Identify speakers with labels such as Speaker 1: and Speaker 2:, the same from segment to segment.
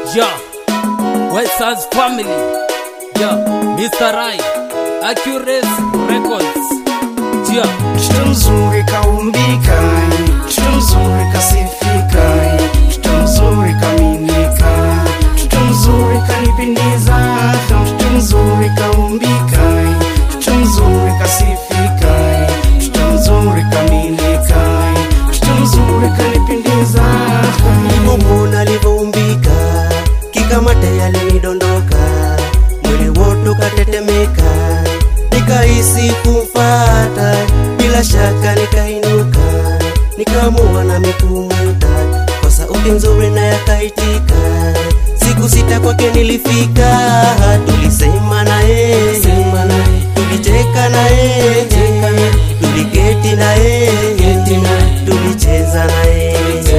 Speaker 1: Yeah, Westside family. Yeah, Mr. Rai, Accuracy Records. Yeah,
Speaker 2: mtoto mzuri kaumbika, mtoto mzuri kasifika, mtoto mzuri kaminika, mtoto mzuri kanipendeza, mtoto mzuri kaumbika, mtoto mzuri kasifika, mtoto mzuri kaminika, mtoto mzuri kanipendeza.
Speaker 3: Mbona alivyoumbika, kikamate yalinidondoka, mwili wote ukatetemeka, nikahisi kumfuata, bila shaka nikainuka, nikaamua na mikumuita, kwa sauti nzuri na yakaitika, siku sita kwake nilifika, tulisema naye, tulicheka naye, tuliketi naye, tulicheza naye,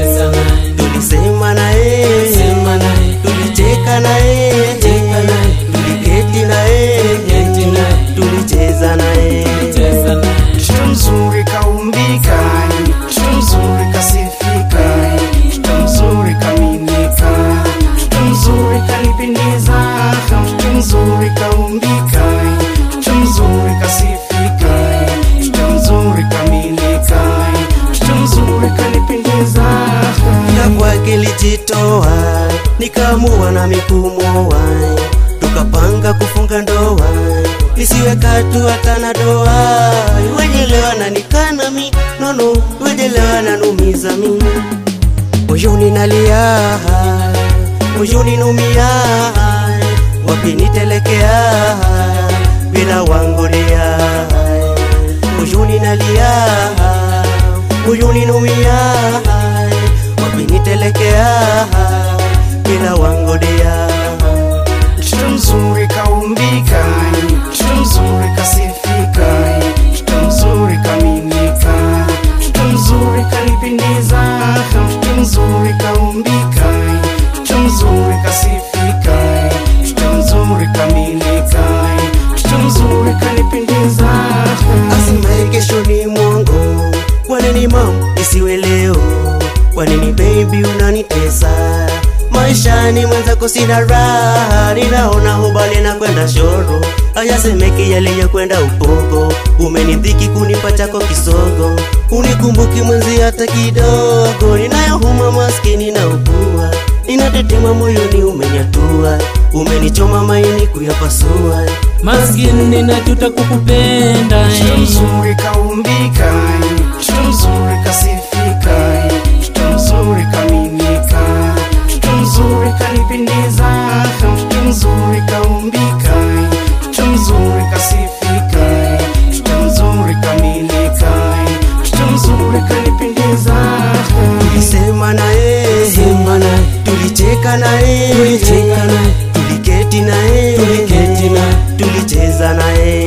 Speaker 3: tulisema naye, tulicheka naye, tuliketi naye, tulicheza naye.
Speaker 2: Mtoto mzuri kaumbika, mtoto mzuri kasifika, mtoto mzuri kaminika, mtoto mzuri kanipendeza, mtoto mzuri kaumbika, mtoto mzuri kasifika, mtoto mzuri kaminika, mtoto mzuri kanipendeza.
Speaker 3: Na kwake lijitoa, nikaamua na mikumuoa, tukapanga kufunga ndoa, nisiwe katu hata na doa. Wejelewa na nikanami, nono, wejelewa na numiza mi, moyoni nalia, moyoni numia, wapi nitelekea, bila wangorea, moyoni nalia, moyoni numia, wapi nitelekea, bila wangorea.
Speaker 2: Mtoto mzuri kaumbika, mtoto mzuri kasifika, mtoto mzuri kaminika, mtoto mzuri kanipendeza, mtoto mzuri kaumbika, mtoto mzuri kasifika, mtoto mzuri kaminika, mtoto mzuri kanipendeza.
Speaker 3: Asimaye kesho ni mwongo, kwanini mam isiwe leo, kwanini baby unanitesa, maishani mwenzako sina raha, ninaona hubali na kwenda shoro, ayasemeki yaliyo kwenda upogo, umenidhiki kunipa chako kisogo, unikumbuki mwenzi hata kidogo, ninayohuma maskini na ukua, ninatetema moyoni umenyatua, umenichoma maini kuyapasua,
Speaker 1: maskini najuta kukupenda.
Speaker 2: Mtoto mzuri kaumbika, mtoto mzuri kasifika, mtoto mzuri kaminika, mtoto mzuri kanipendeza, mtoto mzuri kaumbika, mtoto mzuri kasifika, mtoto mzuri kaminika, mtoto mzuri kanipendeza.
Speaker 3: tulisema naye, tulicheka naye, tuliketi naye, tulicheza naye,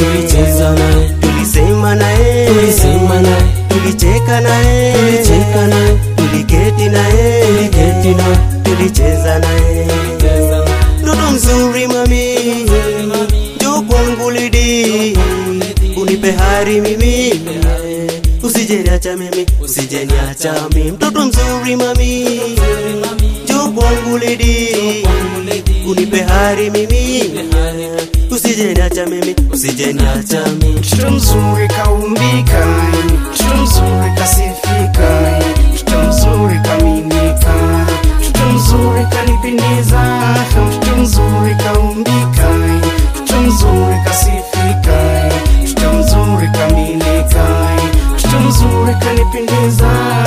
Speaker 3: tulisema naye, tulicheka naye, tuliketi naye, tulicheza naye. Mtoto mzuri mami, njoo kwangu lidi, unipe hari mimi, usijeniacha mimi, usijeniacha mimi. Mtoto mzuri mami, njoo kwangu lidi, unipe hari mimi, usijeniacha mimi, usijeniacha mimi.
Speaker 2: Mtoto mzuri kaumbika, mtoto mzuri kasifika, mtoto mzuri kaminika, mtoto mzuri kanipendeza, mtoto mzuri kaumbika, mtoto mzuri kasifika, mtoto mzuri kaminika, mtoto mzuri kanipendeza.